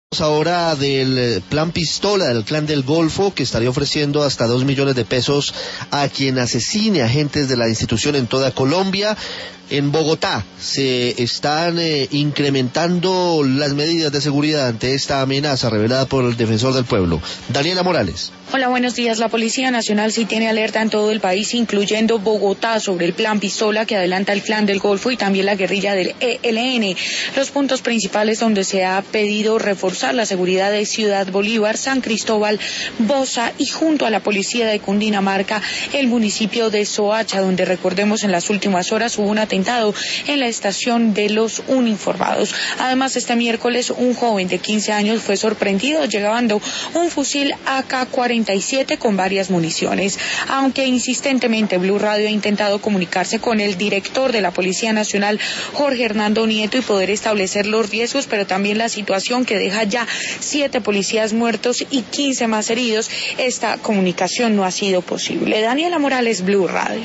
Ahora del plan Pistola, del clan del Golfo, que estaría ofreciendo hasta 2 millones de pesos a quien asesine agentes de la institución en toda Colombia. En Bogotá se están incrementando las medidas de seguridad ante esta amenaza revelada por el defensor del pueblo. Daniela Morales. Hola, buenos días. La Policía Nacional sí tiene alerta en todo el país, incluyendo Bogotá, sobre el plan Pistola que adelanta el clan del Golfo y también la guerrilla del ELN. Los puntos principales donde se ha pedido reforzar la seguridad de Ciudad Bolívar, San Cristóbal, Bosa y junto a la Policía de Cundinamarca, el municipio de Soacha, donde recordemos en las últimas horas hubo un atentado en la estación de los uniformados. Además, este miércoles un joven de 15 años fue sorprendido llevando un fusil AK-47 con varias municiones. Aunque insistentemente Blue Radio ha intentado comunicarse con el director de la Policía Nacional, Jorge Hernando Nieto, y poder establecer los riesgos, pero también la situación que deja ya 7 policías muertos y 15 más heridos, esta comunicación no ha sido posible. Daniela Morales, Blue Radio.